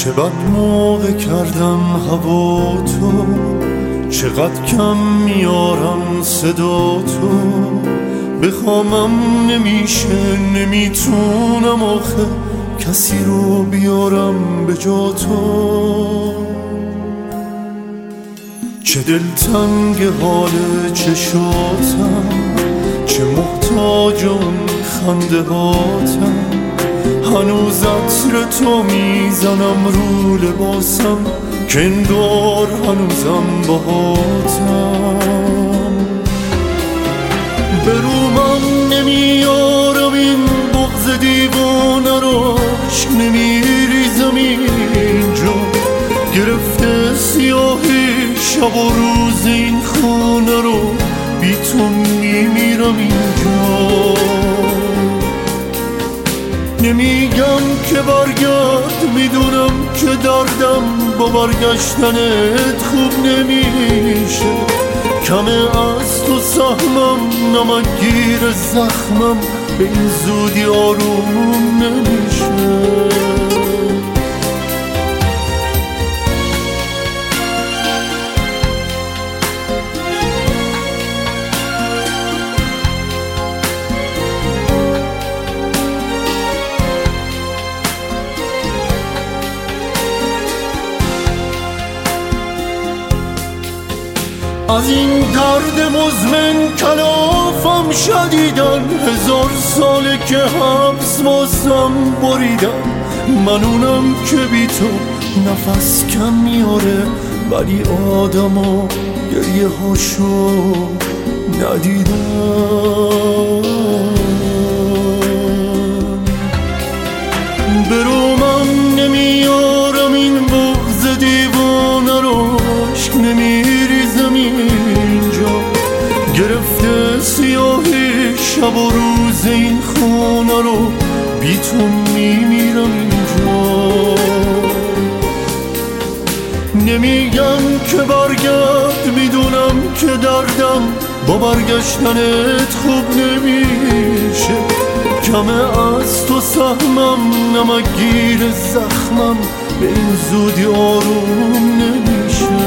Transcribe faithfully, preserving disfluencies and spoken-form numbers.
چه بد موقع کردم هوا تو، چقدر کم میارم صدا تو، بخوامم نمیشه نمیتونم آخه کسی رو بیارم به جا تو. چه دلتنگ حال چشاتم، چه محتاج اون خنده هاتم، هنوز عطر تو میزنم رو لباسم که انگار هنوزم باهاتم. به رومم نمیارم این بغض دیوانه رو، عشق نمیریزم اینجا، گرفته سیاهی شب و روز این خونه رو، بی تو میمیرم اینجا. نمیگم که برگرد، میدونم که دردم با برگشتنت خوب نمیشه، کمه از تو سهمم نمک گیر زخمم به این زودی آروم نمیشه. از این درد مزمن کلافم شدیدن، هزار ساله که حبس واسم بریدن، من اونم که بی تو نفس کم میاره، ولی آدم و گریه هاشو ندیدم. برو من نمیارم این بغض دیوانه رو، عشق نمیریزم اینجا، گرفته سیاهی شب و روز این خونه رو، بی تو میمیرم اینجا. نمیگم که برگرد، میدونم که دردم با برگشتنت خوب نمیشه، کمه از تو سهمم نمک گیر زخمم به این زودی آروم نمیشه.